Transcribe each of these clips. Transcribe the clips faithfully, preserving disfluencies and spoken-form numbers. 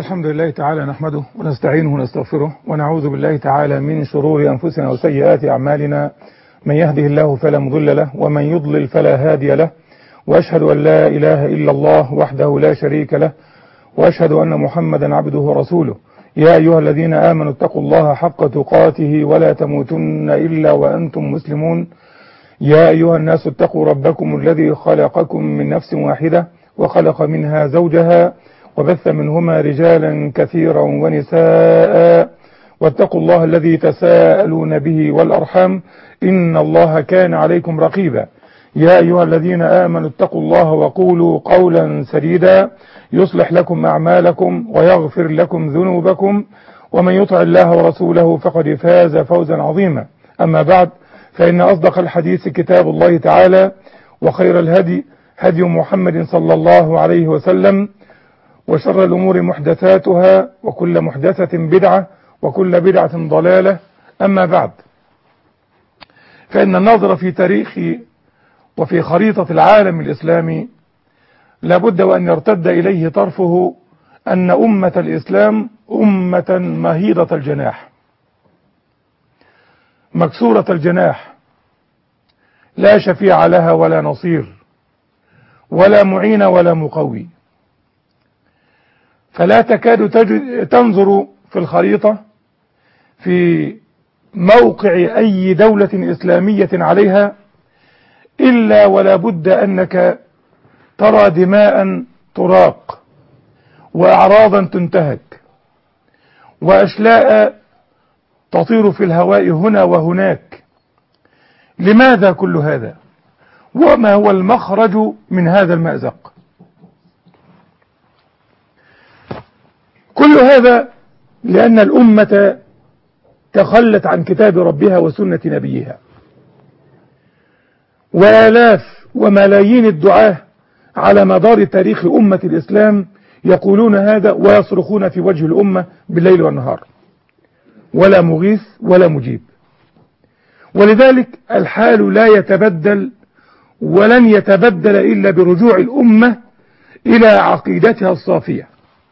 الحمد لله تعالى نحمده ونستعينه ونستغفره ونعوذ بالله تعالى من شرور أنفسنا وسيئات أعمالنا. من يهده الله فلا مضل له ومن يضلل فلا هادي له، وأشهد أن لا إله إلا الله وحده لا شريك له، وأشهد أن محمدا عبده ورسوله. يا أيها الذين آمنوا اتقوا الله حق تقاته ولا تموتن إلا وأنتم مسلمون. يا أيها الناس اتقوا ربكم الذي خلقكم من نفس واحدة وخلق منها زوجها وبث منهما رجالا كثيرا ونساء، واتقوا الله الذي تساءلون به والأرحام إن الله كان عليكم رقيبا. يا أيها الذين آمنوا اتقوا الله وقولوا قولا سديدا يصلح لكم أعمالكم ويغفر لكم ذنوبكم، ومن يطع الله ورسوله فقد فاز فوزا عظيما. أما بعد، فإن أصدق الحديث كتاب الله تعالى، وخير الهدي هدي محمد صلى الله عليه وسلم، وشر الأمور محدثاتها، وكل محدثة بدعة، وكل بدعة ضلالة. أما بعد، فإن الناظر في تاريخ وفي خريطة العالم الإسلامي لابد وأن يرتد إليه طرفه أن أمة الإسلام أمة مهيضة الجناح، مكسورة الجناح، لا شفيع لها ولا نصير ولا معين ولا مقوي. فلا تكاد تنظر في الخريطة في موقع أي دولة إسلامية عليها إلا ولا بد أنك ترى دماء تراق، وأعراضا تنتهك، وأشلاء تطير في الهواء هنا وهناك. لماذا كل هذا؟ وما هو المخرج من هذا المأزق؟ كل هذا لأن الأمة تخلت عن كتاب ربها وسنة نبيها، وآلاف وملايين الدعاة على مدار تاريخ أمة الإسلام يقولون هذا ويصرخون في وجه الأمة بالليل والنهار، ولا مغيث ولا مجيب. ولذلك الحال لا يتبدل ولن يتبدل إلا برجوع الأمة إلى عقيدتها الصافية،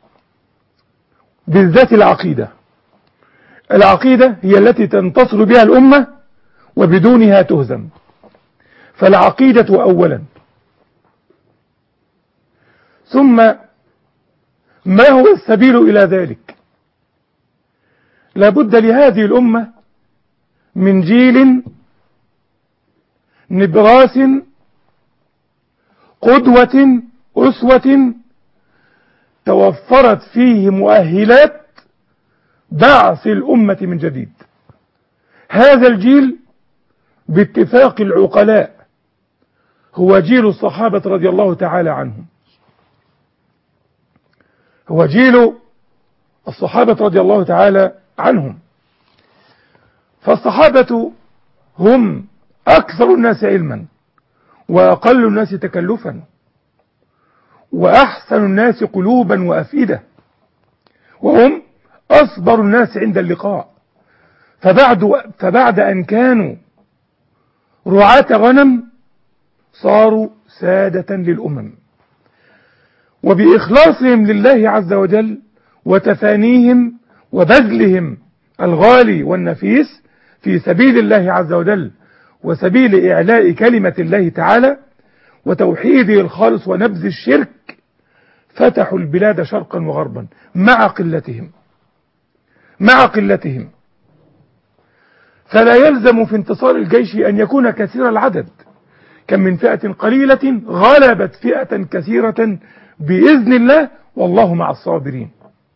بالذات العقيدة. العقيدة هي التي تنتصر بها الأمة وبدونها تهزم. فالعقيدة أولا، ثم ما هو السبيل إلى ذلك؟ لابد لهذه الأمة من جيل نبراس قدوة أسوة توفرت فيه مؤهلات بعث الأمة من جديد. هذا الجيل باتفاق العقلاء هو جيل الصحابة رضي الله تعالى عنهم، هو جيل الصحابة رضي الله تعالى عنهم. فالصحابة هم أكثر الناس علما، وأقل الناس تكلفا، وأحسن الناس قلوبا وأفئدة، وهم أصبر الناس عند اللقاء. فبعد, فبعد أن كانوا رعاة غنم صاروا سادة للأمم، وبإخلاصهم لله عز وجل وتفانيهم وبذلهم الغالي والنفيس في سبيل الله عز وجل وسبيل إعلاء كلمة الله تعالى وتوحيده الخالص ونبذ الشرك، فتحوا البلاد شرقا وغربا مع قلتهم مع قلتهم. فلا يلزم في انتصار الجيش أن يكون كثير العدد، كم من فئة قليلة غلبت فئة كثيرة بإذن الله، والله مع الصابرين.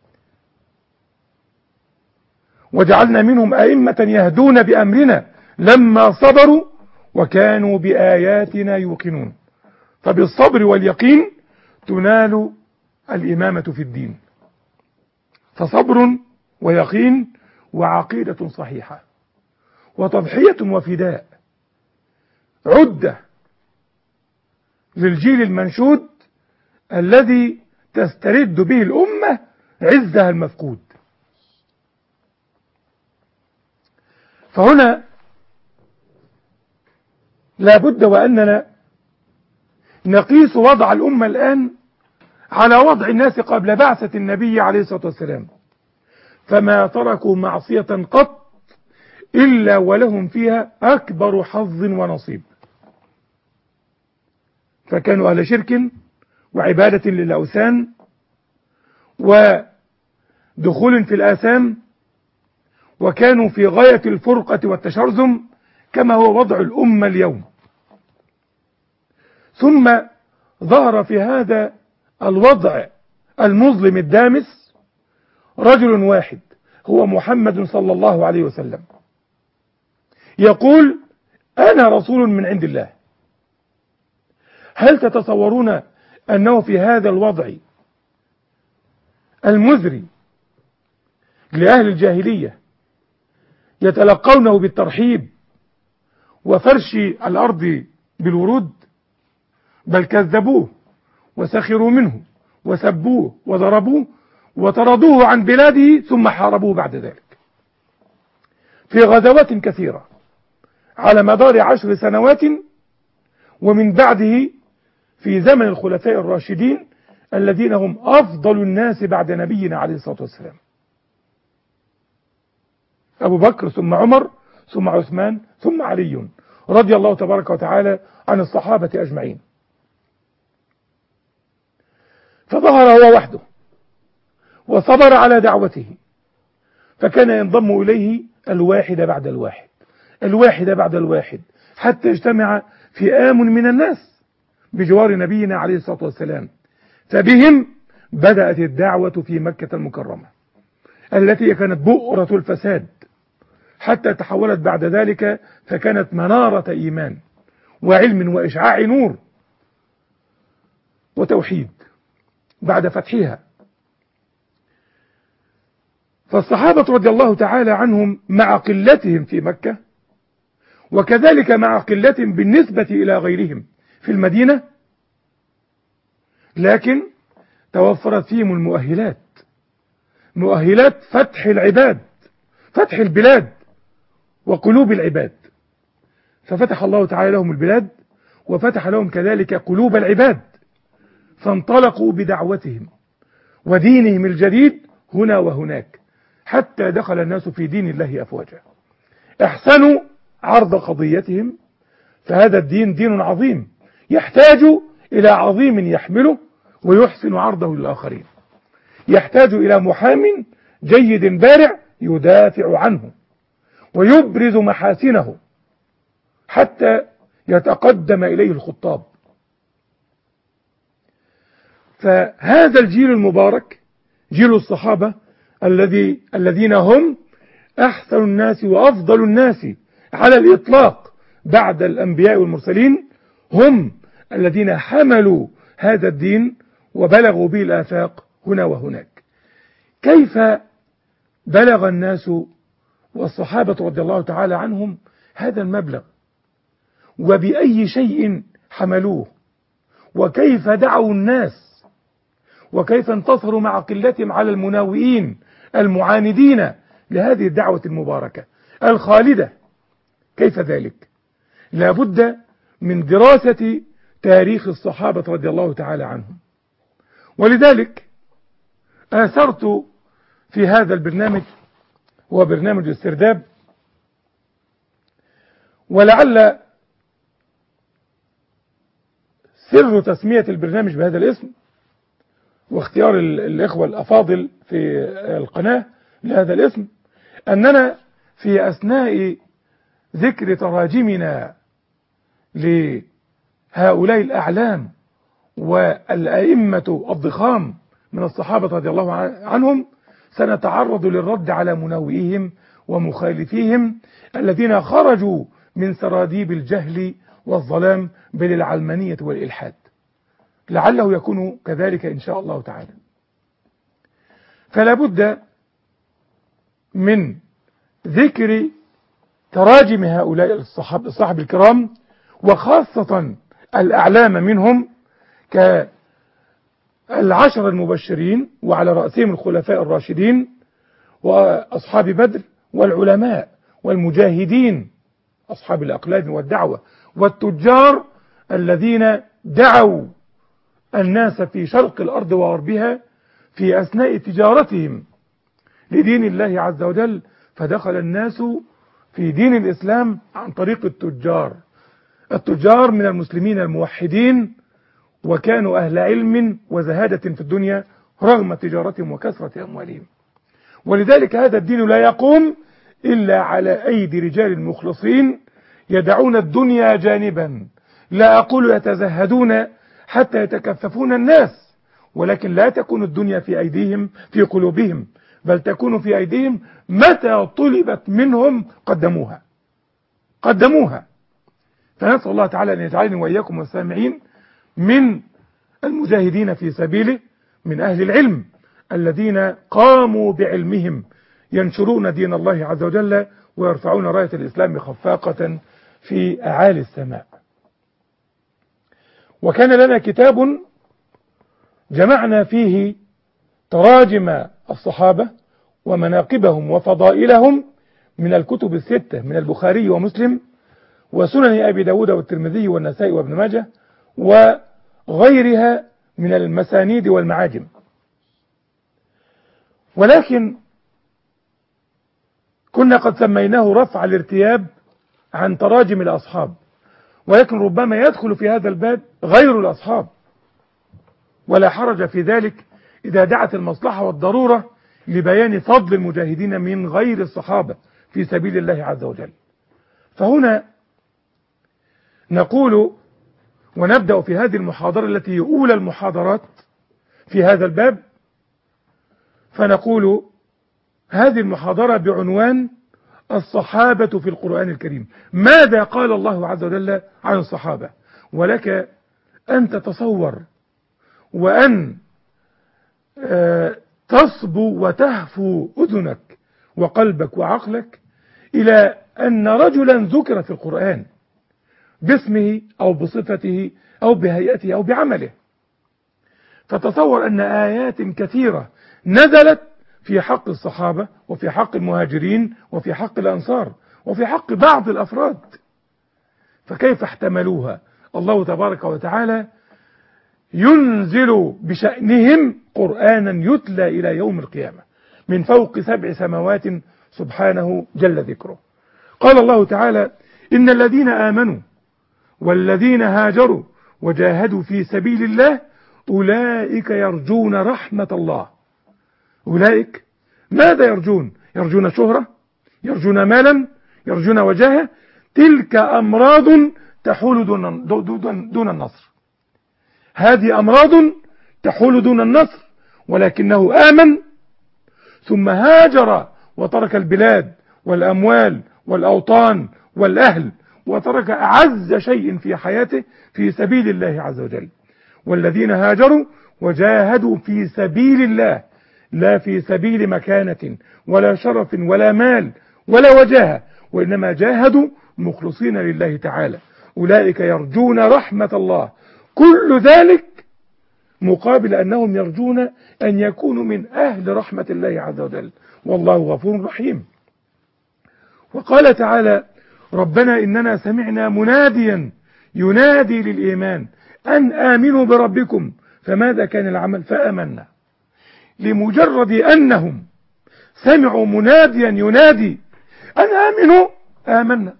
وجعلنا منهم أئمة يهدون بأمرنا لما صبروا وكانوا بآياتنا يوقنون. فبالصبر واليقين تنال الإمامة في الدين. فصبر ويقين وعقيدة صحيحة وتضحية وفداء عدة للجيل المنشود الذي تسترد به الأمة عزها المفقود. فهنا لا بد وأننا نقيس وضع الأمة الآن على وضع الناس قبل بعثة النبي عليه الصلاة والسلام، فما تركوا معصية قط إلا ولهم فيها أكبر حظ ونصيب، فكانوا أهل شرك وعبادة للأوثان ودخول في الآثام، وكانوا في غاية الفرقة والتشرذم كما هو وضع الأمة اليوم. ثم ظهر في هذا الوضع المظلم الدامس رجل واحد هو محمد صلى الله عليه وسلم، يقول أنا رسول من عند الله. هل تتصورون أنه في هذا الوضع المزري لأهل الجاهلية يتلقونه بالترحيب وفرش الأرض بالورود؟ بل كذبوه وسخروا منه وسبوه وضربوه وطردوه عن بلاده، ثم حاربوه بعد ذلك في غزوات كثيرة على مدار عشر سنوات، ومن بعده في زمن الخلفاء الراشدين الذين هم أفضل الناس بعد نبينا عليه الصلاة والسلام، أبو بكر ثم عمر ثم عثمان ثم علي رضي الله تبارك وتعالى عن الصحابة أجمعين. فظهر هو وحده وصبر على دعوته، فكان ينضم إليه الواحد بعد الواحد الواحد بعد الواحد حتى اجتمع فئام من الناس بجوار نبينا عليه الصلاة والسلام، فبهم بدأت الدعوة في مكة المكرمة التي كانت بؤرة الفساد، حتى تحولت بعد ذلك فكانت منارة إيمان وعلم وإشعاع نور وتوحيد بعد فتحها. فالصحابة رضي الله تعالى عنهم مع قلتهم في مكة، وكذلك مع قلتهم بالنسبة إلى غيرهم في المدينة، لكن توفرت فيهم المؤهلات، مؤهلات فتح العباد، فتح البلاد وقلوب العباد، ففتح الله تعالى لهم البلاد وفتح لهم كذلك قلوب العباد، فانطلقوا بدعوتهم ودينهم الجديد هنا وهناك حتى دخل الناس في دين الله أفواجا. احسنوا عرض قضيتهم، فهذا الدين دين عظيم يحتاج إلى عظيم يحمله ويحسن عرضه للآخرين، يحتاج إلى محام جيد بارع يدافع عنه ويبرز محاسنه حتى يتقدم إليه الخطاب. فهذا الجيل المبارك جيل الصحابة الذي الذين هم أحسن الناس وأفضل الناس على الإطلاق بعد الأنبياء والمرسلين، هم الذين حملوا هذا الدين وبلغوا به الآفاق هنا وهناك. كيف بلغ الناس والصحابة رضي الله تعالى عنهم هذا المبلغ، وبأي شيء حملوه، وكيف دعوا الناس، وكيف انتصروا مع قلتهم على المناوئين المعاندين لهذه الدعوة المباركة الخالدة؟ كيف ذلك؟ لا بد من دراسة تاريخ الصحابة رضي الله تعالى عنهم، ولذلك آثرت في هذا البرنامج، هو برنامج السرداب، ولعل سر تسمية البرنامج بهذا الاسم واختيار الإخوة الأفاضل في القناة لهذا الاسم أننا في أثناء ذكر تراجمنا لهؤلاء الأعلام والأئمة الضخام من الصحابة رضي الله عنهم سنتعرض للرد على مناوئيهم ومخالفيهم الذين خرجوا من سراديب الجهل والظلام بل العلمانية والإلحاد، لعله يكون كذلك إن شاء الله تعالى. فلا بد من ذكر تراجم هؤلاء الصحابة الصحابة الكرام، وخاصة الأعلام منهم كالعشر المبشرين وعلى رأسهم الخلفاء الراشدين وأصحاب بدر، والعلماء والمجاهدين أصحاب الأقلام والدعوة، والتجار الذين دعوا الناس في شرق الأرض وغربها في أثناء تجارتهم لدين الله عز وجل، فدخل الناس في دين الإسلام عن طريق التجار التجار من المسلمين الموحدين، وكانوا أهل علم وزهادة في الدنيا رغم تجارتهم وكثرة أموالهم. ولذلك هذا الدين لا يقوم إلا على أيدي رجال مخلصين يدعون الدنيا جانبا، لا أقول يتزهدون حتى يتكففون الناس، ولكن لا تكون الدنيا في أيديهم في قلوبهم، بل تكون في أيديهم متى طلبت منهم قدموها قدموها فنسأل الله تعالى أن يجعلني وإياكم والسامعين من المجاهدين في سبيله، من أهل العلم الذين قاموا بعلمهم ينشرون دين الله عز وجل ويرفعون راية الإسلام خفاقة في أعالي السماء. وكان لنا كتاب جمعنا فيه تراجم الصحابة ومناقبهم وفضائلهم من الكتب الستة من البخاري ومسلم وسنن أبي داود والترمذي والنسائي وابن ماجه وغيرها من المسانيد والمعاجم. ولكن كنا قد سميناه رفع الارتياب عن تراجم الأصحاب، ولكن ربما يدخل في هذا الباب غير الأصحاب، ولا حرج في ذلك إذا دعت المصلحة والضرورة لبيان فضل المجاهدين من غير الصحابة في سبيل الله عز وجل. فهنا نقول ونبدأ في هذه المحاضرة التي أولى المحاضرات في هذا الباب، فنقول هذه المحاضرة بعنوان الصحابة في القرآن الكريم، ماذا قال الله عز وجل عن الصحابة؟ ولك أن تتصور وأن تصبو وتهفو أذنك وقلبك وعقلك إلى أن رجلا ذكر في القرآن باسمه أو بصفته أو بهيئته أو بعمله، فتصور أن آيات كثيرة نزلت في حق الصحابة وفي حق المهاجرين وفي حق الأنصار وفي حق بعض الأفراد، فكيف احتملوها؟ الله تبارك وتعالى ينزل بشأنهم قرآنا يتلى إلى يوم القيامة من فوق سبع سماوات سبحانه جل ذكره. قال الله تعالى: إن الذين آمنوا والذين هاجروا وجاهدوا في سبيل الله أولئك يرجون رحمة الله. أولئك ماذا يرجون؟ يرجون شهرة، يرجون مالا، يرجون وجاهة. تلك أمراض تحول دون, دون, دون النصر. هذه أمراض تحول دون النصر، ولكنه آمن ثم هاجر وترك البلاد والأموال والأوطان والأهل وترك أعز شيء في حياته في سبيل الله عز وجل. والذين هاجروا وجاهدوا في سبيل الله، لا في سبيل مكانة ولا شرف ولا مال ولا وجاهة، وإنما جاهدوا مخلصين لله تعالى، أولئك يرجون رحمة الله. كل ذلك مقابل أنهم يرجون أن يكونوا من أهل رحمة الله عز وجل، والله غفور رحيم. وقال تعالى: ربنا إننا سمعنا مناديا ينادي للإيمان أن آمنوا بربكم، فماذا كان العمل؟ فآمنا. لمجرد أنهم سمعوا مناديا ينادي أن آمنوا آمنا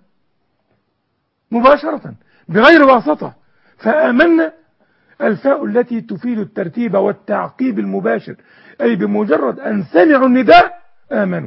مباشرة بغير واسطة. فآمنا الفاء التي تفيد الترتيب والتعقيب المباشر، أي بمجرد أن سمعوا النداء آمنوا.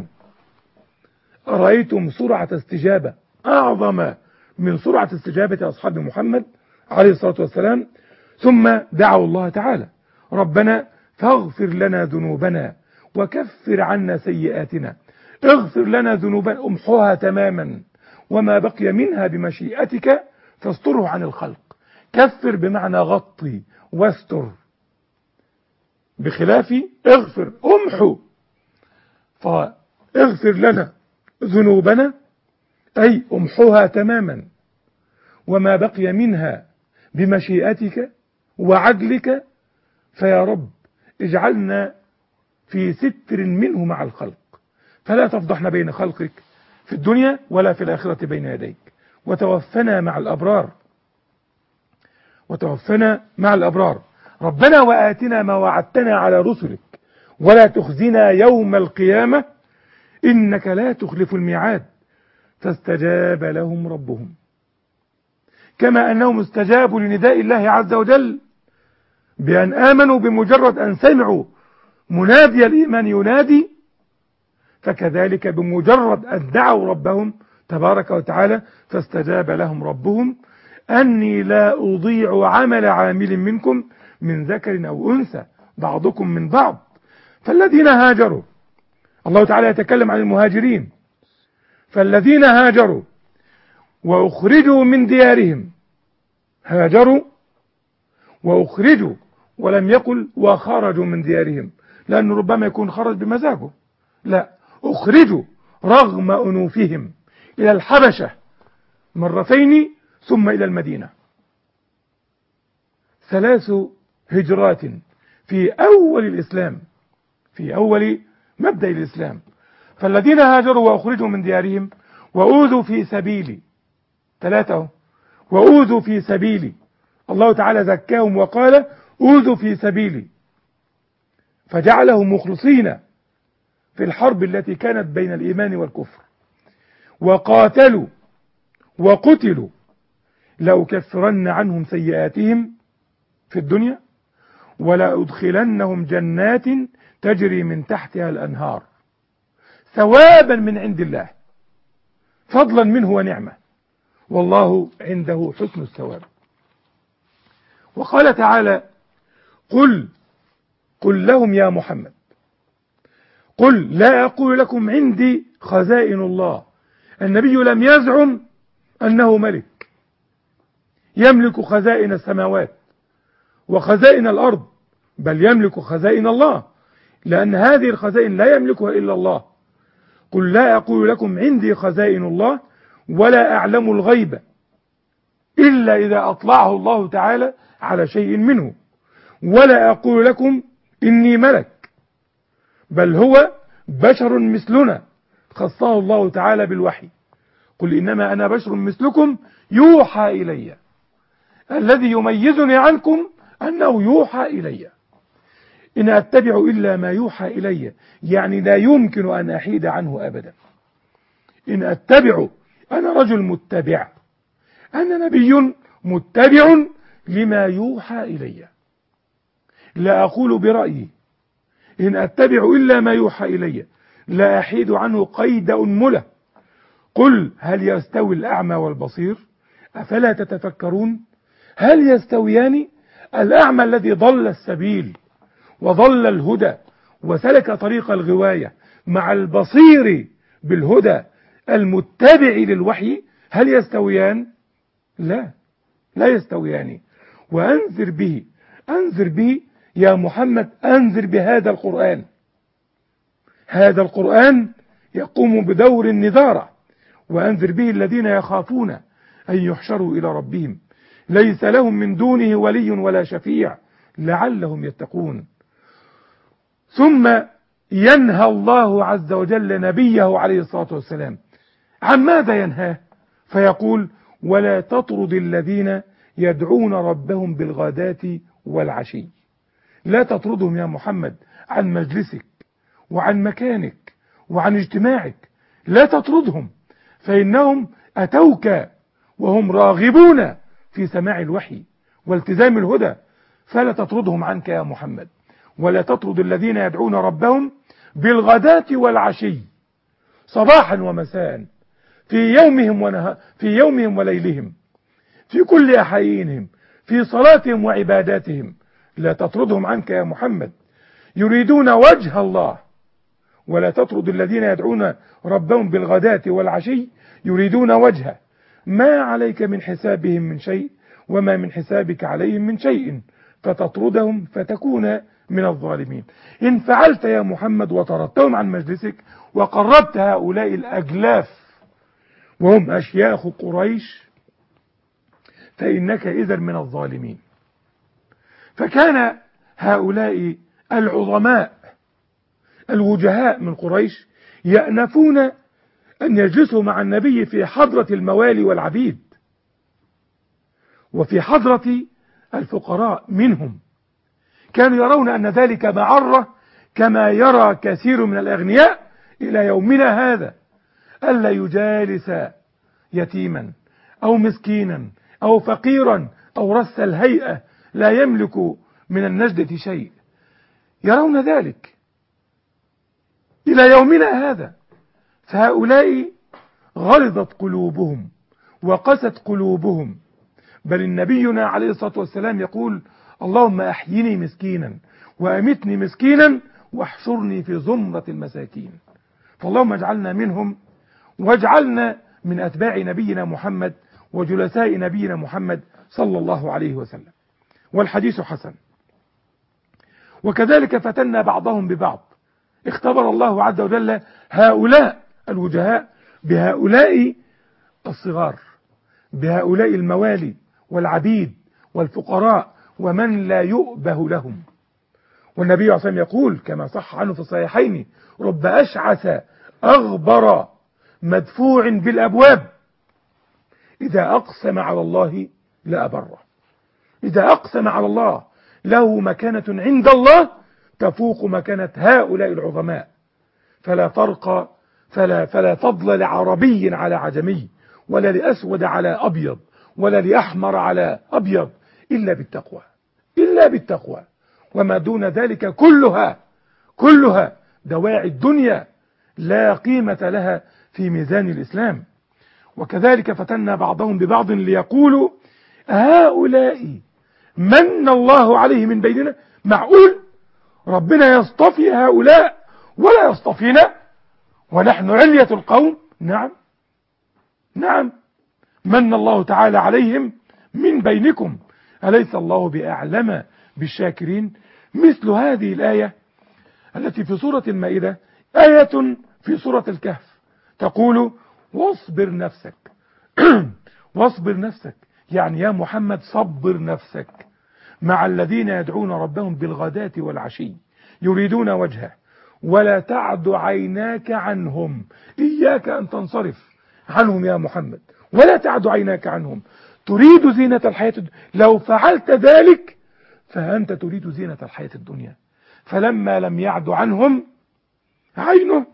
أرأيتم سرعة استجابة أعظم من سرعة استجابة أصحاب محمد عليه الصلاة والسلام. ثم دعوا الله تعالى: ربنا فاغفر لنا ذنوبنا وكفر عنا سيئاتنا. اغفر لنا ذنوبنا، امحوها تماما، وما بقي منها بمشيئتك فاستره عن الخلق. كفر بمعنى غطي واستر، بخلاف اغفر امحو. فاغفر لنا ذنوبنا أي امحوها تماما، وما بقي منها بمشيئتك وعدلك، فيا رب اجعلنا في ستر منه مع الخلق، فلا تفضحنا بين خلقك في الدنيا ولا في الآخرة بين يديك، وتوفنا مع الأبرار وتوفنا مع الأبرار. ربنا وآتنا ما وعدتنا على رسلك ولا تخزنا يوم القيامة إنك لا تخلف الميعاد. فاستجاب لهم ربهم كما أنهم استجابوا لنداء الله عز وجل بأن آمنوا بمجرد أن سمعوا منادي الإيمان ينادي، فكذلك بمجرد أن دعوا ربهم تبارك وتعالى فاستجاب لهم ربهم أني لا أضيع عمل عامل منكم من ذكر أو أنثى بعضكم من بعض. فالذين هاجروا، الله تعالى يتكلم عن المهاجرين، فالذين هاجروا وأخرجوا من ديارهم، هاجروا وأخرجوا ولم يقل وخرجوا من ديارهم، لأنه ربما يكون خرج بمزاجه، لا، أخرجوا رغم أنوفهم إلى الحبشة مرتين ثم إلى المدينة، ثلاث هجرات في أول الإسلام، في أول مبدأ الإسلام. فالذين هاجروا وأخرجوا من ديارهم وأوذوا في سبيلي، ثلاثة، وأوذوا في سبيلي، الله تعالى زكاهم وقال أوذوا في سبيلي، فجعلهم مخلصين في الحرب التي كانت بين الإيمان والكفر، وقاتلوا وقتلوا لأكفرن عنهم سيئاتهم في الدنيا ولا أدخلنهم جنات تجري من تحتها الأنهار ثوابا من عند الله فضلا منه ونعمة والله عنده حسن الثواب. وقال تعالى قل قل لهم يا محمد قل لا أقول لكم عندي خزائن الله. النبي لم يزعم أنه ملك يملك خزائن السماوات وخزائن الأرض، بل يملك خزائن الله، لأن هذه الخزائن لا يملكها إلا الله. قل لا أقول لكم عندي خزائن الله ولا أعلم الغيب إلا إذا أطلعه الله تعالى على شيء منه، ولا أقول لكم إني ملك، بل هو بشر مثلنا خصه الله تعالى بالوحي. قل إنما أنا بشر مثلكم يوحى إلي، الذي يميزني عنكم أنه يوحى إلي، إن أتبع إلا ما يوحى إلي، يعني لا يمكن أن أحيد عنه أبدا. إن أتبع، أنا رجل متبع، أنا نبي متبع لما يوحى إلي، لا أقول برأيي، إن أتبع إلا ما يوحى إلي، لا أحيد عنه قيد أنملة. قل هل يستوي الأعمى والبصير أفلا تتفكرون؟ هل يستويان؟ الأعمى الذي ضل السبيل وضل الهدى وسلك طريق الغواية مع البصير بالهدى المتبع للوحي، هل يستويان؟ لا، لا يستويان. وأنذر به، أنذر به يا محمد، أنذر بهذا القرآن. هذا القرآن يقوم بدور النذارة، وأنذر به الذين يخافون أن يحشروا إلى ربهم ليس لهم من دونه ولي ولا شفيع لعلهم يتقون. ثم ينهى الله عز وجل نبيه عليه الصلاة والسلام عن ماذا ينهاه؟ فيقول ولا تطرد الذين يدعون ربهم بالغداة والعشي. لا تطردهم يا محمد عن مجلسك وعن مكانك وعن اجتماعك، لا تطردهم، فإنهم أتوك وهم راغبون في سماع الوحي والتزام الهدى، فلا تطردهم عنك يا محمد. ولا تطرد الذين يدعون ربهم بالغداة والعشي، صباحا ومساء، في يومهم ونها في يومهم وليلهم، في كل أحيانهم، في صلاتهم وعباداتهم، لا تطردهم عنك يا محمد، يريدون وجه الله. ولا تطرد الذين يدعون ربهم بالغداة والعشي يريدون وجهه، ما عليك من حسابهم من شيء وما من حسابك عليهم من شيء، فتطردهم فتكون من الظالمين. إن فعلت يا محمد وطردتهم عن مجلسك وقربت هؤلاء الأجلاف وهم أشياخ قريش فإنك إذن من الظالمين. فكان هؤلاء العظماء الوجهاء من قريش يأنفون أن يجلسوا مع النبي في حضرة الموالي والعبيد وفي حضرة الفقراء منهم، كانوا يرون أن ذلك معرة كما يرى كثير من الأغنياء إلى يومنا هذا، ألا يجالس يتيما أو مسكينا أو فقيرا أو رث الهيئة لا يملك من النجدة شيء، يرون ذلك إلى يومنا هذا. فهؤلاء غلظت قلوبهم وقست قلوبهم، بل النبينا عليه الصلاة والسلام يقول: اللهم أحيني مسكينا وأمتني مسكينا واحشرني في زمرة المساكين. فاللهم اجعلنا منهم، واجعلنا من أتباع نبينا محمد وجلساء نبينا محمد صلى الله عليه وسلم. والحديث حسن. وكذلك فتنا بعضهم ببعض، اختبر الله عز وجل هؤلاء الوجهاء بهؤلاء الصغار، بهؤلاء الموالي والعبيد والفقراء ومن لا يؤبه لهم. والنبي عليه الصلاة والسلام يقول كما صح عنه في الصحيحين: رب أشعث أغبر مدفوع بالأبواب إذا أقسم على الله لأبره. إذا أقسم على الله له مكانة عند الله تفوق مكانة هؤلاء العظماء. فلا فرق فلا, فلا فضل لعربي على عجمي، ولا لأسود على أبيض، ولا لأحمر على أبيض، إلا بالتقوى، إلا بالتقوى. وما دون ذلك كلها كلها دواعي الدنيا لا قيمة لها في ميزان الإسلام. وكذلك فتنا بعضهم ببعض ليقولوا هؤلاء من الله عليه من بيننا. معقول ربنا يصطفي هؤلاء ولا يصطفينا ونحن علية القوم؟ نعم نعم، من الله تعالى عليهم من بينكم أليس الله بأعلم بالشاكرين. مثل هذه الآية التي في سورة المائدة، آية في سورة الكهف تقول: واصبر نفسك واصبر نفسك، يعني يا محمد صبر نفسك مع الذين يدعون ربهم بالغداة والعشي يريدون وجهه ولا تعد عيناك عنهم. إياك أن تنصرف عنهم يا محمد، ولا تعد عيناك عنهم. تريد زينة الحياة الدنيا، لو فعلت ذلك فأنت تريد زينة الحياة الدنيا. فلما لم يعد عنهم عينه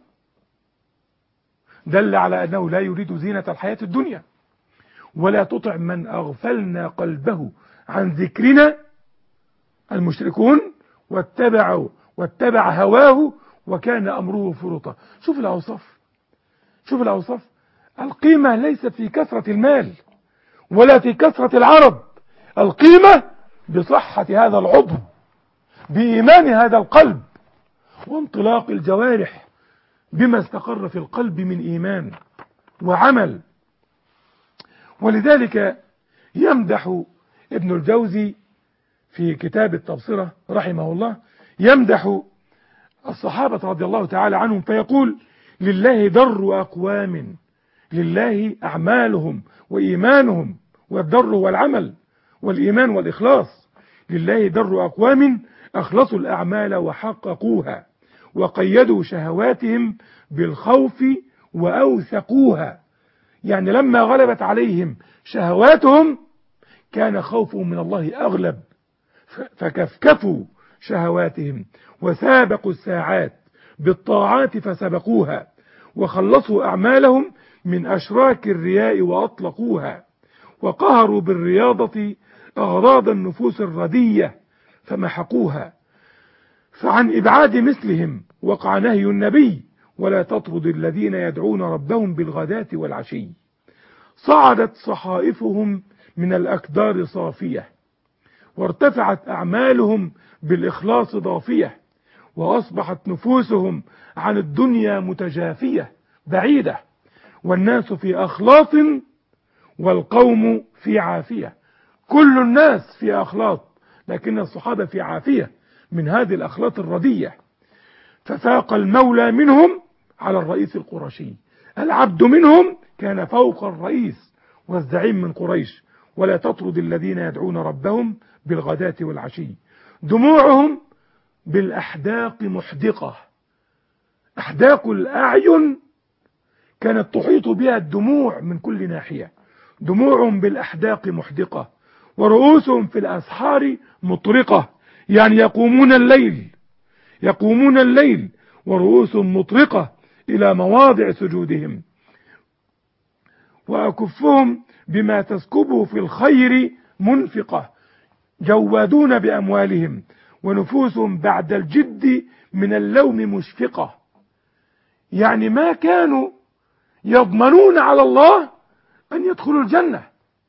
دل على أنه لا يريد زينة الحياة الدنيا. ولا تطع من أغفلنا قلبه عن ذكرنا، المشركون، واتبعوا واتبع هواه وكان أمره فرطا. شوف الأوصاف، شوف الأوصاف. القيمة ليست في كثرة المال ولا في كثرة العرب، القيمة بصحة هذا العضو، بإيمان هذا القلب، وانطلاق الجوارح بما استقر في القلب من إيمان وعمل. ولذلك يمدح ابن الجوزي في كتاب التبصرة رحمه الله، يمدح الصحابة رضي الله تعالى عنهم فيقول: لله در أقوام، لله أعمالهم وإيمانهم، والدر هو العمل والإيمان والإخلاص. لله در أقوام أخلصوا الأعمال وحققوها وقيدوا شهواتهم بالخوف وأوثقوها. يعني لما غلبت عليهم شهواتهم كان خوفهم من الله أغلب، فكفكفوا شهواتهم وسابقوا الساعات بالطاعات فسبقوها، وخلصوا أعمالهم من أشراك الرياء وأطلقوها، وقهروا بالرياضة أغراض النفوس الردية فمحقوها. فعن إبعاد مثلهم وقع نهي النبي: ولا تطرد الذين يدعون ربهم بالغداة والعشي. صعدت صحائفهم من الأكدار صافية، وارتفعت أعمالهم بالإخلاص ضافية، وأصبحت نفوسهم عن الدنيا متجافية بعيدة، والناس في أخلاط والقوم في عافية. كل الناس في أخلاط، لكن الصحابة في عافية من هذه الأخلاط الردية. ففاق المولى منهم على الرئيس القرشي، العبد منهم كان فوق الرئيس والزعيم من قريش. ولا تطرد الذين يدعون ربهم بالغداة والعشي. دموعهم بالأحداق محدقة، أحداق الأعين كانت تحيط بها الدموع من كل ناحية. دموعهم بالأحداق محدقة، ورؤوسهم في الأسحار مطرقة، يعني يقومون الليل يقومون الليل ورؤوسهم مطرقة إلى مواضع سجودهم، وأكفهم بما تسكبه في الخير منفقة، جوادون بأموالهم، ونفوسهم بعد الجد من اللوم مشفقة. يعني ما كانوا يضمنون على الله أن يدخلوا الجنة،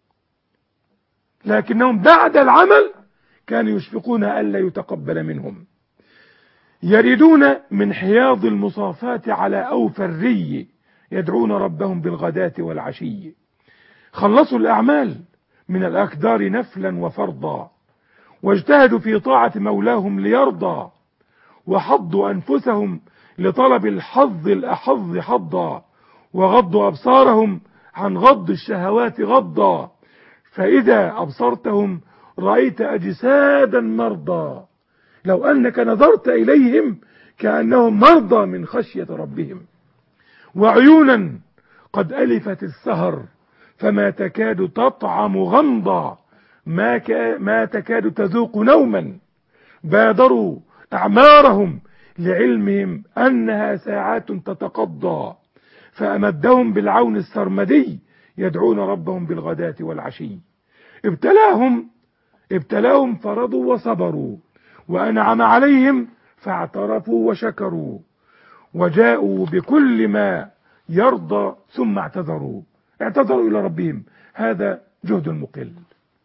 لكنهم بعد العمل كانوا يشفقون ألا يتقبل منهم. يردون من حياض المصافات على أوفى الري، يدعون ربهم بالغداة والعشي. خلصوا الأعمال من الأكدار نفلا وفرضا، واجتهدوا في طاعة مولاهم ليرضى، وحضوا أنفسهم لطلب الحظ الأحظ حظا، وغضوا أبصارهم عن غض الشهوات غضا، فإذا أبصرتهم رأيت أجسادا مرضى، لو أنك نظرت إليهم كأنهم مرضى من خشية ربهم. وعيونا قد ألفت السهر فما تكاد تطعم غمضا، ما, كا ما تكاد تذوق نوما، بادروا أعمارهم لعلمهم أنها ساعات تتقضى، فأمدهم بالعون السرمدي، يدعون ربهم بالغداة والعشي. ابتلاهم ابتلاهم فرضوا وصبروا، وأنعم عليهم فاعترفوا وشكروا، وجاءوا بكل ما يرضى ثم اعتذروا اعتذروا إلى ربهم. هذا جهد مقل.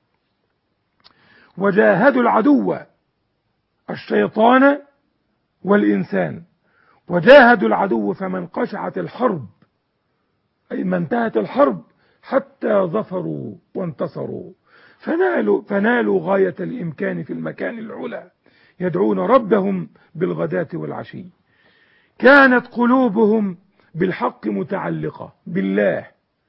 وجاهدوا العدو الشيطان والإنسان، وجاهدوا العدو فمن قشعت الحرب، أي ما انتهت الحرب حتى ظفروا وانتصروا، فنالوا, فنالوا غاية الإمكان في المكان العلى، يدعون ربهم بالغداة والعشي. كانت قلوبهم بالحق متعلقة بالله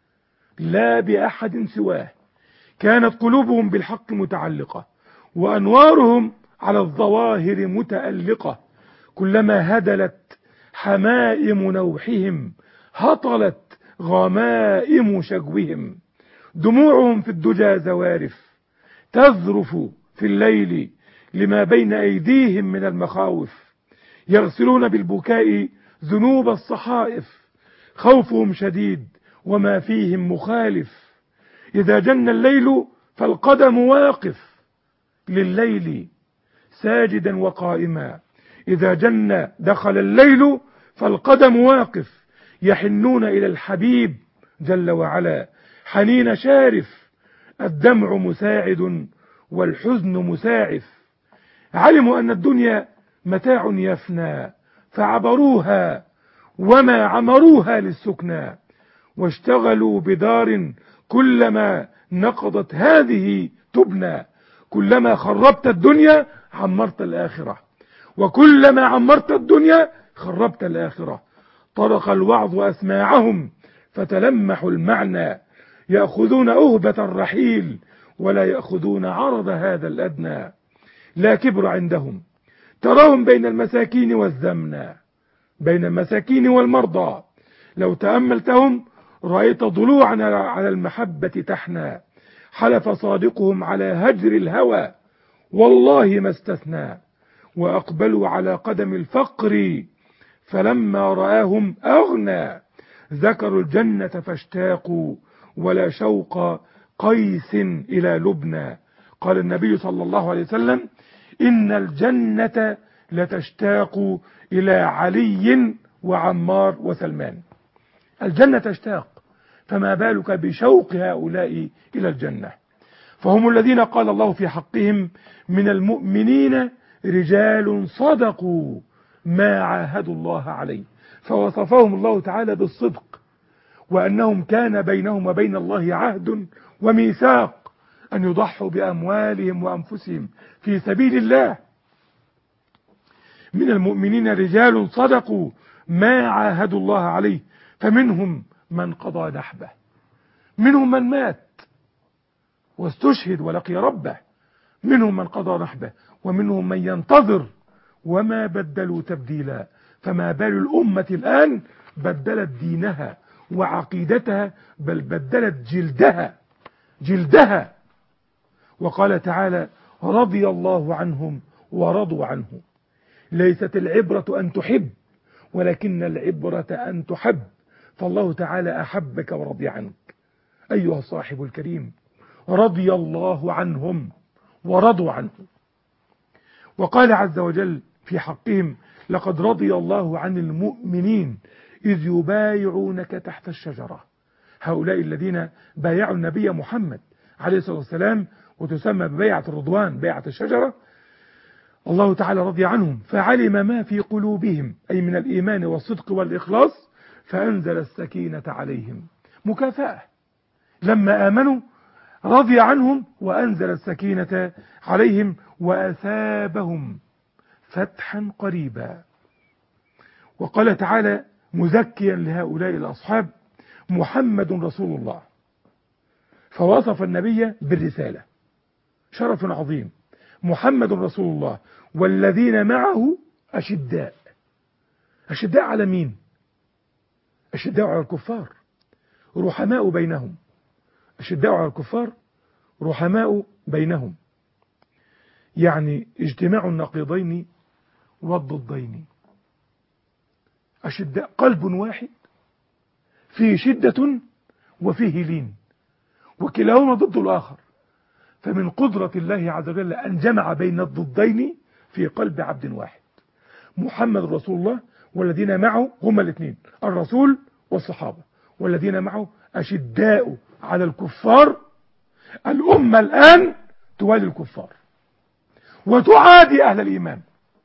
لا بأحد سواه، كانت قلوبهم بالحق متعلقة، وأنوارهم على الظواهر متألقة، كلما هدلت حمائم نوحهم هطلت غمائم شجوهم، دموعهم في الدجى زوارف تذرف في الليل لما بين أيديهم من المخاوف، يغسلون بالبكاء ذنوب الصحائف، خوفهم شديد وما فيهم مخالف، إذا جن الليل فالقدم واقف لليل ساجدا وقائما، إذا جن دخل الليل فالقدم واقف، يحنون إلى الحبيب جل وعلا حنين شارف، الدمع مساعد والحزن مساعف، علموا أن الدنيا متاع يفنى فعبروها وما عمروها للسكنى، واشتغلوا بدار كلما نقضت هذه تبنى، كلما خربت الدنيا عمرت الآخرة، وكلما عمرت الدنيا خربت الآخرة. طرق الوعظ أسماعهم فتلمحوا المعنى، يأخذون أهبة الرحيل ولا يأخذون عرض هذا الأدنى، لا كبر عندهم، تراهم بين المساكين والزمنى، بين المساكين والمرضى، لو تأملتهم رأيت ضلوعا على المحبة تحنى، حلف صادقهم على هجر الهوى والله ما استثنى، وأقبلوا على قدم الفقر فلما رآهم أغنى، ذكروا الجنة فاشتاقوا ولا شوق قيس إلى لبنى. قال النبي صلى الله عليه وسلم: إن الجنة لتشتاق إلى علي وعمار وسلمان. الجنة تشتاق، فما بالك بشوق هؤلاء إلى الجنة. فهم الذين قال الله في حقهم: من المؤمنين رجال صدقوا ما عاهدوا الله عليه، فوصفهم الله تعالى بالصدق، وأنهم كان بينهم وبين الله عهد وميثاق أن يضحوا بأموالهم وأنفسهم في سبيل الله. من المؤمنين رجال صدقوا ما عاهدوا الله عليه، فمنهم من قضى نحبه، منهم من مات واستشهد ولقي ربه، منهم من قضى نحبه، ومنهم من ينتظر، وما بدلوا تبديلا. فما بال الأمة الآن بدلت دينها وعقيدتها، بل بدلت جلدها جلدها. وقال تعالى: رضي الله عنهم ورضوا عنه. ليست العبرة أن تحب، ولكن العبرة أن تحب، فالله تعالى أحبك ورضي عنك. أيها الصاحب الكريم، رضي الله عنهم ورضوا عنه. وقال عز وجل في حقهم: لقد رضي الله عن المؤمنين إذ يبايعونك تحت الشجرة. هؤلاء الذين بايعوا النبي محمد عليه الصلاة والسلام، وتسمى ببيعة الرضوان، بيعة الشجرة. الله تعالى رضي عنهم، فعلم ما في قلوبهم أي من الإيمان والصدق والإخلاص، فأنزل السكينة عليهم. مكافأة، لما آمنوا رضي عنهم وأنزل السكينة عليهم وأثابهم فتحا قريبا. وقال تعالى مزكيا لهؤلاء الأصحاب: محمد رسول الله. فوصف النبي بالرسالة، شرف عظيم. محمد رسول الله والذين معه أشداء. أشداء على مين؟ أشداء على الكفار رحماء بينهم. أشداء على الكفار رحماء بينهم، يعني اجتماع النقيضين والضدين. أشداء قلب واحد فيه شدة وفيه لين، وكلاهما ضد الآخر. فمن قدرة الله عز وجل أن جمع بين الضدين في قلب عبد واحد. محمد رسول الله والذين معه هما الاثنين، الرسول والصحابة. والذين معه أشداء على الكفار. الأمة الآن توالي الكفار وتعادي أهل الإيمان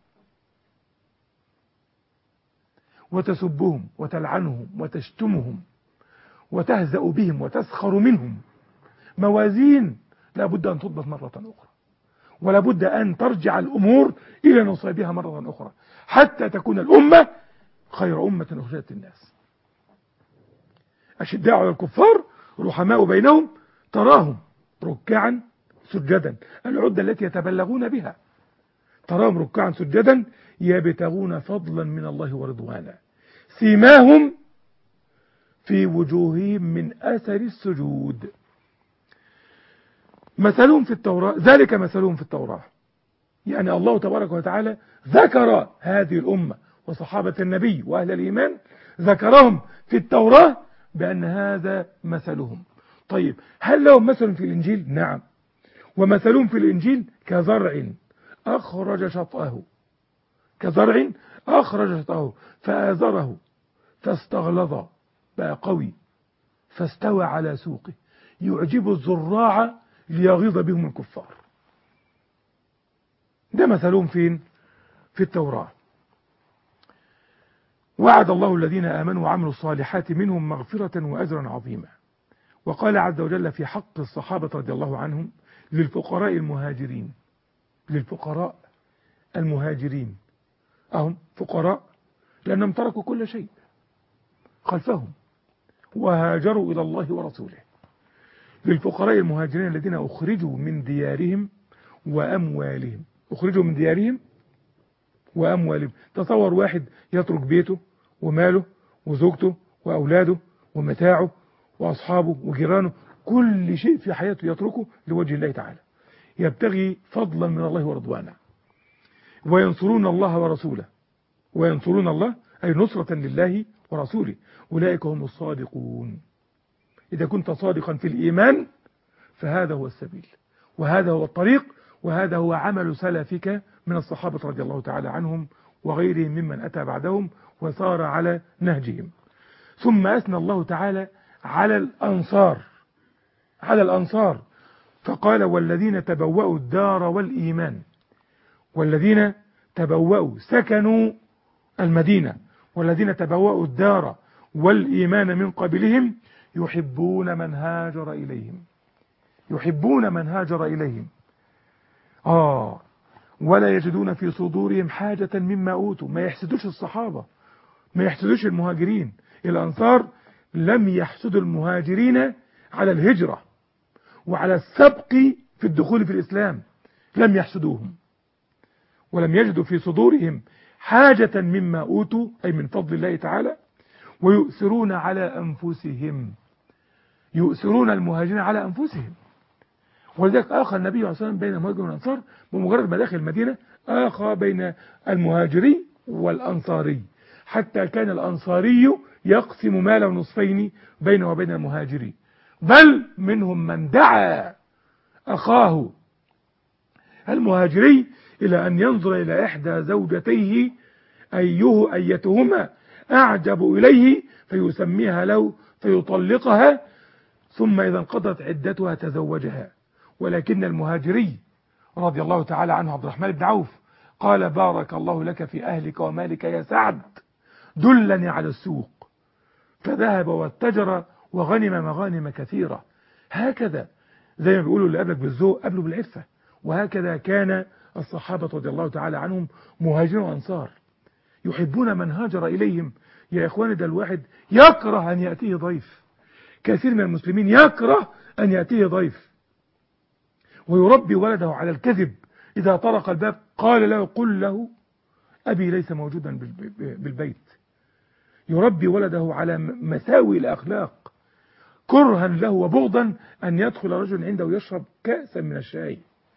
وتسبهم وتلعنهم وتشتمهم وتهزأ بهم وتسخر منهم. موازين لا بد أن تضبط مرة أخرى، ولا بد أن ترجع الأمور إلى نصيبها مرة أخرى، حتى تكون الأمة خير أمة أخرجت الناس. أشداء على الكفار رحماء بينهم، تراهم ركعا سجدا، العدة التي يتبلغون بها. تراهم ركعا سجدا يبتغون فضلا من الله ورضوانا، سيماهم في وجوههم من أثر السجود، مثلهم في التوراة، ذلك مثلهم في التوراة. يعني الله تبارك وتعالى ذكر هذه الأمة وصحابة النبي وأهل الإيمان، ذكرهم في التوراة بأن هذا مثلهم. طيب، هل لهم مثل في الإنجيل؟ نعم. ومثلهم في الإنجيل كزرع أخرج شطأه، كزرع أخرج شطأه فآزره فاستغلظ، بقى قوي، فاستوى على سوقه يعجب الزراع ليغيظ بهم الكفار. ده مثلهم فين؟ في التوراة. وعد الله الذين آمنوا وعملوا الصالحات منهم مغفرة وأجرا عظيما. وقال عز وجل في حق الصحابة رضي الله عنهم: للفقراء المهاجرين. للفقراء المهاجرين، أهم فقراء لأنهم تركوا كل شيء خلفهم وهاجروا إلى الله ورسوله. للفقراء المهاجرين الذين أخرجوا من ديارهم وأموالهم. أخرجوا من ديارهم وأموالهم. تصور واحد يترك بيته وماله وزوجته وأولاده ومتاعه وأصحابه وجيرانه، كل شيء في حياته يتركه لوجه الله تعالى، يبتغي فضلا من الله ورضوانا. وينصرون الله ورسوله. وينصرون الله أي نصرة لله ورسوله. أولئك هم الصادقون. إذا كنت صادقا في الإيمان فهذا هو السبيل، وهذا هو الطريق، وهذا هو عمل سلفك من الصحابة رضي الله تعالى عنهم وغيرهم ممن أتى بعدهم وسار على نهجهم. ثم أثنى الله تعالى على الأنصار، على الأنصار فقال: والذين تبوأوا الدار والإيمان. والذين تبوأوا سكنوا المدينة، والذين تبوأوا الدار والإيمان من قبلهم يحبون من هاجر إليهم. يحبون من هاجر إليهم. آه ولا يجدون في صدورهم حاجة مما أوتوا. ما يحسدوش الصحابة، ما يحسدوش المهاجرين. الأنصار لم يحسدوا المهاجرين على الهجرة وعلى السبق في الدخول في الإسلام، لم يحسدوهم. ولم يجدوا في صدورهم حاجة مما أوتوا أي من فضل الله تعالى، ويؤثرون على أنفسهم. يؤثرون المهاجرين على أنفسهم. ولذلك آخى النبي صلى الله عليه وسلم بين المهاجرين والأنصار. بمجرد ما دخل المدينة آخى بين المهاجري والأنصاري، حتى كان الأنصاري يقسم ماله نصفين بينه وبين المهاجري، بل منهم من دعا أخاه المهاجري إلى أن ينظر إلى إحدى زوجتيه أيه أيتهما أعجب إليه فيسميها له فيطلقها، ثم إذا انقضت عدتها تزوجها. ولكن المهاجري رضي الله تعالى عنه عبد الرحمن بن عوف قال: بارك الله لك في أهلك ومالك يا سعد، دلني على السوق، فذهب واتجر وغنم مغانم كثيرة. هكذا زي ما بيقولوا اللي قبلك بالذوق قبله بالعفة. وهكذا كان الصحابة رضي الله تعالى عنهم مهاجرين وأنصار يحبون من هاجر إليهم. يا إخواني، ده الواحد يكره أن يأتيه ضيف، كثير من المسلمين يكره أن يأتيه ضيف، ويربي ولده على الكذب. إذا طرق الباب قال له: قل له أبي ليس موجودا بالبيت. يربي ولده على مساوي الأخلاق، كرها له وبغضا أن يدخل رجل عنده يشرب كأسا من الشاي.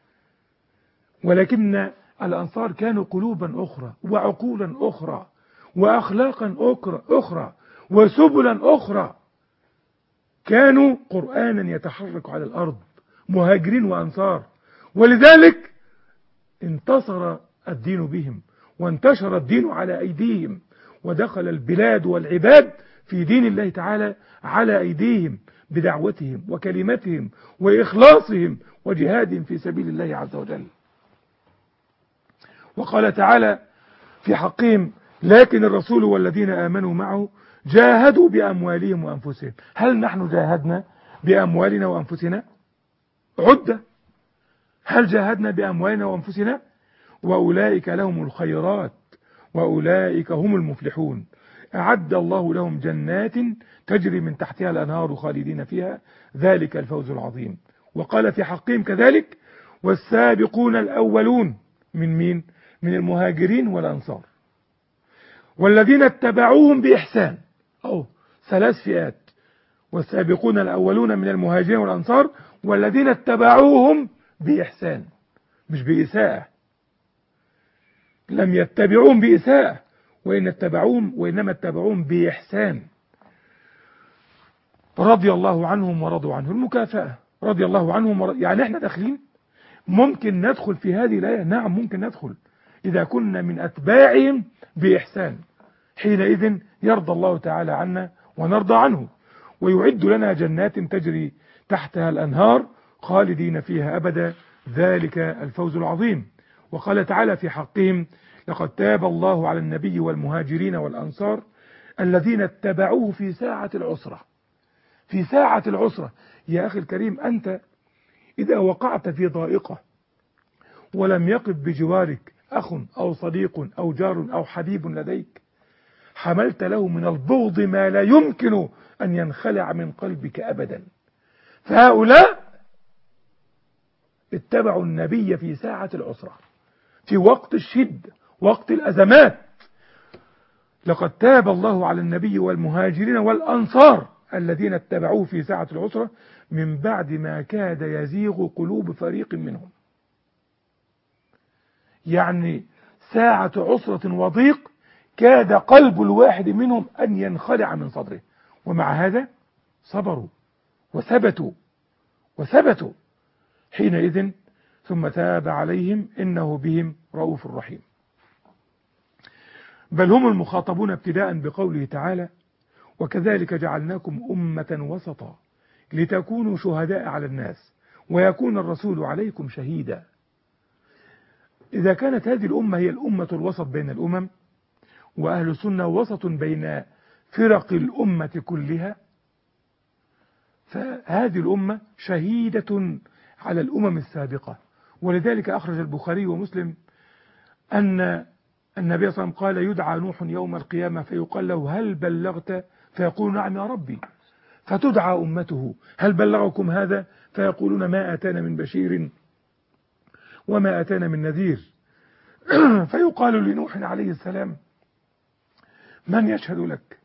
ولكن الأنصار كانوا قلوبا أخرى وعقولا أخرى وأخلاقا أخرى وسبلا أخرى، كانوا قرآنا يتحرك على الأرض، مهاجرين وأنصار. ولذلك انتصر الدين بهم، وانتشر الدين على أيديهم، ودخل البلاد والعباد في دين الله تعالى على أيديهم بدعوتهم وكلمتهم وإخلاصهم وجهادهم في سبيل الله عز وجل. وقال تعالى في حقهم: لكن الرسول والذين آمنوا معه جاهدوا بأموالهم وأنفسهم. هل نحن جاهدنا بأموالنا وأنفسنا؟ عدة. هل جاهدنا بأموالنا وأنفسنا؟ وأولئك لهم الخيرات وأولئك هم المفلحون، أعد الله لهم جنات تجري من تحتها الأنهار خالدين فيها، ذلك الفوز العظيم. وقال في حقهم كذلك: والسابقون الأولون من مين؟ من المهاجرين والأنصار والذين اتبعوهم بإحسان. أو ثلاث فئات: والسابقون الأولون من المهاجرين والأنصار والذين اتبعوهم بإحسان، مش بإساءة، لم يتبعوهم بإساءة، وإن اتبعوهم وإنما اتبعوهم بإحسان، رضي الله عنهم ورضوا عنه. المكافأة رضي الله عنهم ورضوا. يعني احنا داخلين ممكن ندخل في هذه الآية، نعم ممكن ندخل إذا كنا من أتباعهم بإحسان، حينئذ يرضى الله تعالى عنا ونرضى عنه، ويعد لنا جنات تجري تحتها الأنهار خالدين فيها أبدا، ذلك الفوز العظيم. وقال تعالى في حقهم: لقد تاب الله على النبي والمهاجرين والأنصار الذين اتبعوه في ساعة العسرة. في ساعة العسرة يا أخي الكريم، أنت إذا وقعت في ضائقة ولم يقف بجوارك أخ أو صديق أو جار أو حبيب لديك، حملت له من البغض ما لا يمكن أن ينخلع من قلبك أبدا. فهؤلاء اتبعوا النبي في ساعة العسرة، في وقت الشد، وقت الأزمات. لقد تاب الله على النبي والمهاجرين والأنصار الذين اتبعوه في ساعة العسرة من بعد ما كاد يزيغ قلوب فريق منهم. يعني ساعة عسرة وضيق كاد قلب الواحد منهم أن ينخلع من صدره، ومع هذا صبروا وثبتوا وثبتوا حينئذ ثم تاب عليهم إنه بهم رؤوف رحيم. بل هم المخاطبون ابتداء بقوله تعالى: وكذلك جعلناكم أمة وسطا لتكونوا شهداء على الناس ويكون الرسول عليكم شهيدا. إذا كانت هذه الأمة هي الأمة الوسط بين الأمم، وأهل السنة وسط بين فرق الأمة كلها، فهذه الأمة شهيدة على الأمم السابقة. ولذلك أخرج البخاري ومسلم أن النبي صلى الله عليه وسلم قال: يدعى نوح يوم القيامة فيقال له: هل بلغت؟ فيقول: نعم يا ربي. فتدعى أمته: هل بلغكم هذا؟ فيقولون: ما أتانا من بشير وما أتانا من نذير. فيقال لنوح عليه السلام: من يشهد لك؟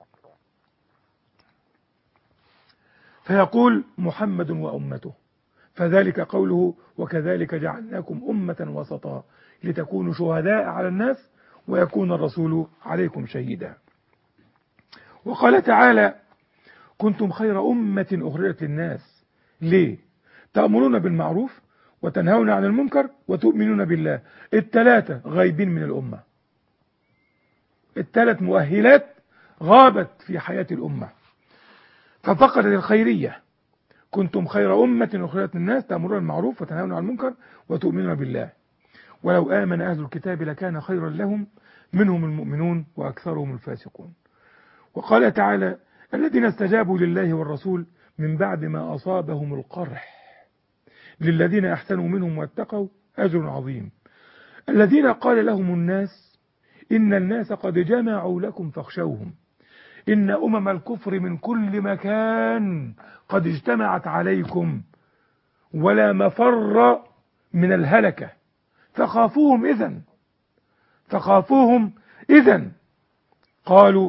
فيقول: محمد وأمته. فذلك قوله وكذلك جعلناكم أمة وسطا لتكونوا شهداء على الناس ويكون الرسول عليكم شهيدا. وقال تعالى كنتم خير أمة أخرجت للناس. ليه؟ تأمرون بالمعروف وتنهون عن المنكر وتؤمنون بالله. الثلاثة غايبين من الأمة، الثلاث مؤهلات غابت في حياة الأمة ففقدت الخيرية. كنتم خير أمة أخرجت للناس تأمرون بالمعروف وتنهون عن المنكر وتؤمنون بالله ولو آمن أهل الكتاب لكان خيرا لهم منهم المؤمنون وأكثرهم الفاسقون. وقال تعالى الذين استجابوا لله والرسول من بعد ما أصابهم القرح للذين أحسنوا منهم واتقوا أجر عظيم. الذين قال لهم الناس إن الناس قد جمعوا لكم فاخشوهم إن أمم الكفر من كل مكان قد اجتمعت عليكم ولا مفر من الهلكة فخافوهم إذن فخافوهم إذن قالوا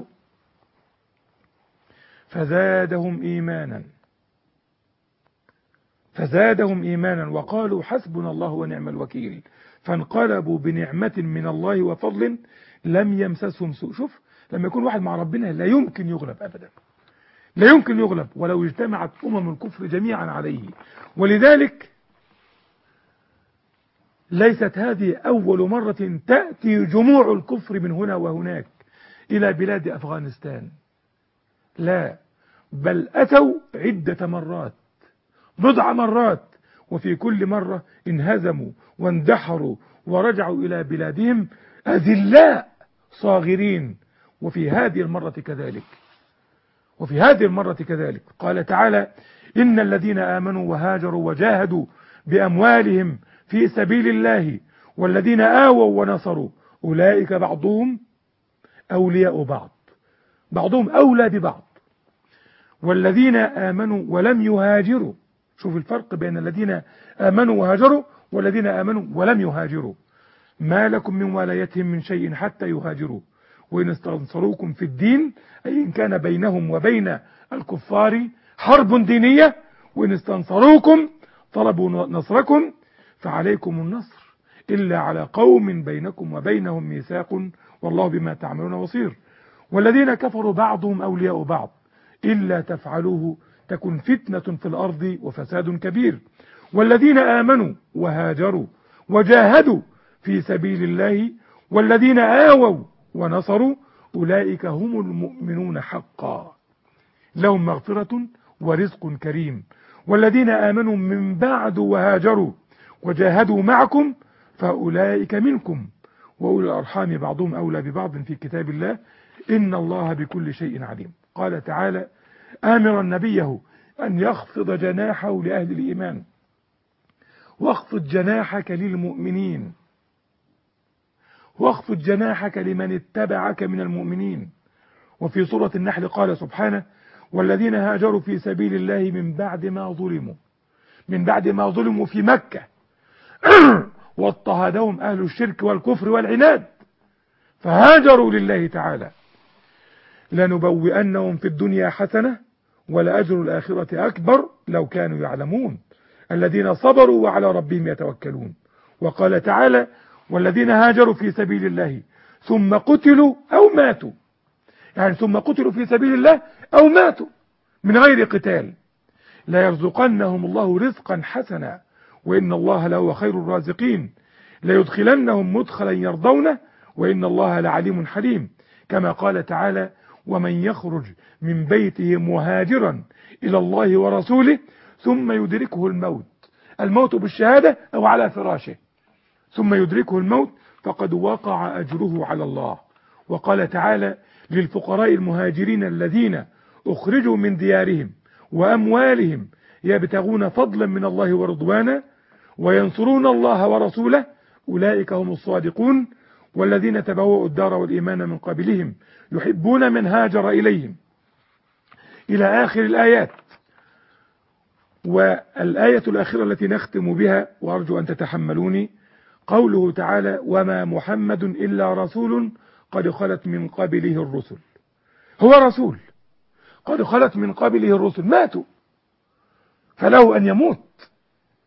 فزادهم إيمانا فزادهم إيمانا وقالوا حسبنا الله ونعم الوكيل فانقلبوا بنعمة من الله وفضل لم يمسسهم سوء. شوف لما يكون واحد مع ربنا لا يمكن يغلب أبدا، لا يمكن يغلب ولو اجتمعت أمم الكفر جميعا عليه. ولذلك ليست هذه أول مرة تأتي جموع الكفر من هنا وهناك إلى بلاد أفغانستان، لا بل أتوا عدة مرات بضع مرات وفي كل مرة انهزموا واندحروا ورجعوا إلى بلادهم أذلاء صاغرين. وفي هذه المرة كذلك وفي هذه المرة كذلك قال تعالى إن الذين آمنوا وهاجروا وجاهدوا بأموالهم في سبيل الله والذين آووا ونصروا أولئك بعضهم أولياء بعض بعضهم أولى ببعض والذين آمنوا ولم يهاجروا. شوف الفرق بين الذين آمنوا وهاجروا والذين آمنوا ولم يهاجروا ما لكم من ولايتهم من شيء حتى يهاجروا وإن استنصروكم في الدين أي إن كان بينهم وبين الكفار حرب دينية وإن استنصروكم طلبوا نصركم فعليكم النصر إلا على قوم بينكم وبينهم ميثاق والله بما تعملون بصير. والذين كفروا بعضهم أولياء بعض إلا تفعلوه تكن فتنة في الأرض وفساد كبير. والذين آمنوا وهاجروا وجاهدوا في سبيل الله والذين آووا ونصروا أولئك هم المؤمنون حقا لهم مغفرة ورزق كريم. والذين آمنوا من بعد وهاجروا وجاهدوا معكم فأولئك منكم وأولي الأرحام بعضهم أولى ببعض في كتاب الله إن الله بكل شيء عليم. قال تعالى آمرا نبيه أن يخفض جناحه لأهل الإيمان واخفض جناحك للمؤمنين واخفض جناحك لمن اتبعك من المؤمنين. وفي سورة النحل قال سبحانه والذين هاجروا في سبيل الله من بعد ما ظلموا من بعد ما ظلموا في مكة واضطهدهم أهل الشرك والكفر والعناد فهاجروا لله تعالى لنبوئنهم في الدنيا حسنة ولأجر الآخرة أكبر لو كانوا يعلمون الذين صبروا وعلى ربهم يتوكلون. وقال تعالى والذين هاجروا في سبيل الله ثم قتلوا أو ماتوا يعني ثم قتلوا في سبيل الله أو ماتوا من غير قتال لا يرزقنهم الله رزقا حسنا وإن الله لهو خير الرازقين ليدخلنهم مدخلا يرضونه وإن الله لعليم حليم. كما قال تعالى ومن يخرج من بيته مهاجرا إلى الله ورسوله ثم يدركه الموت الموت بالشهادة أو على فراشه ثم يدركه الموت فقد وقع أجره على الله. وقال تعالى للفقراء المهاجرين الذين أخرجوا من ديارهم وأموالهم يبتغون فضلا من الله ورضوانا وينصرون الله ورسوله أولئك هم الصادقون والذين تبوأوا الدار والإيمان من قبلهم يحبون من هاجر إليهم إلى آخر الآيات. والآية الأخيرة التي نختم بها وأرجو أن تتحملوني قوله تعالى وما محمد إلا رسول قد خلت من قبله الرسل. هو رسول قد خلت من قبله الرسل ماتوا فله أن يموت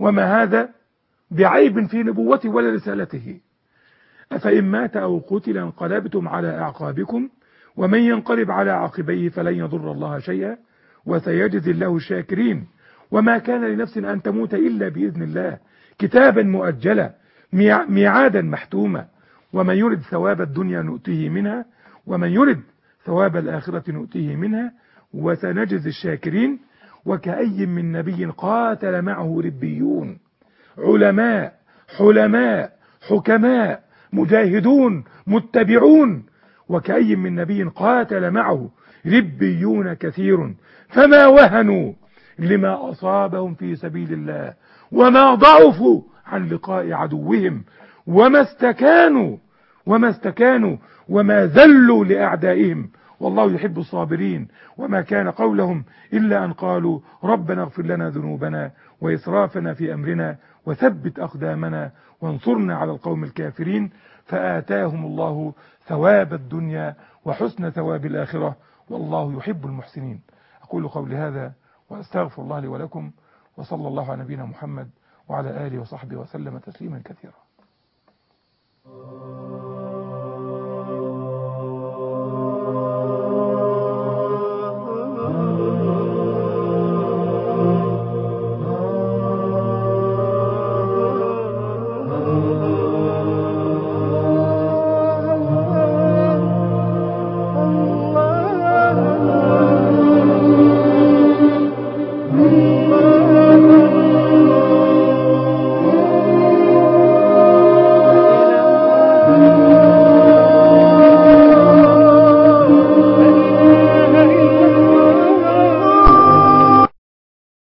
وما هذا بعيب في نبوته ولا رسالته. أفإن مات أو قتل انقلبتم على أعقابكم ومن ينقلب على عقبيه فلن يضر الله شيئا وسيجزي الله الشاكرين. وما كان لنفس أن تموت إلا بإذن الله كتابا مؤجلا ميعادا محتوما. ومن يرد ثواب الدنيا نؤتيه منها ومن يرد ثواب الآخرة نؤتيه منها وسنجزي الشاكرين. وكأي من نبي قاتل معه ربيون علماء حلماء حكماء مجاهدون متبعون. وكأي من نبي قاتل معه ربيون كثير فما وهنوا لما أصابهم في سبيل الله وما ضعفوا عن لقاء عدوهم وما استكانوا وما استكانوا وما ذلوا لأعدائهم والله يحب الصابرين. وما كان قولهم إلا أن قالوا ربنا اغفر لنا ذنوبنا وإسرافنا في أمرنا وثبت أقدامنا وانصرنا على القوم الكافرين. فآتاهم الله ثواب الدنيا وحسن ثواب الآخرة والله يحب المحسنين. أقول قولي هذا وأستغفر الله لي ولكم وصلى الله على نبينا محمد وعلى آله وصحبه وسلم تسليما كثيرا.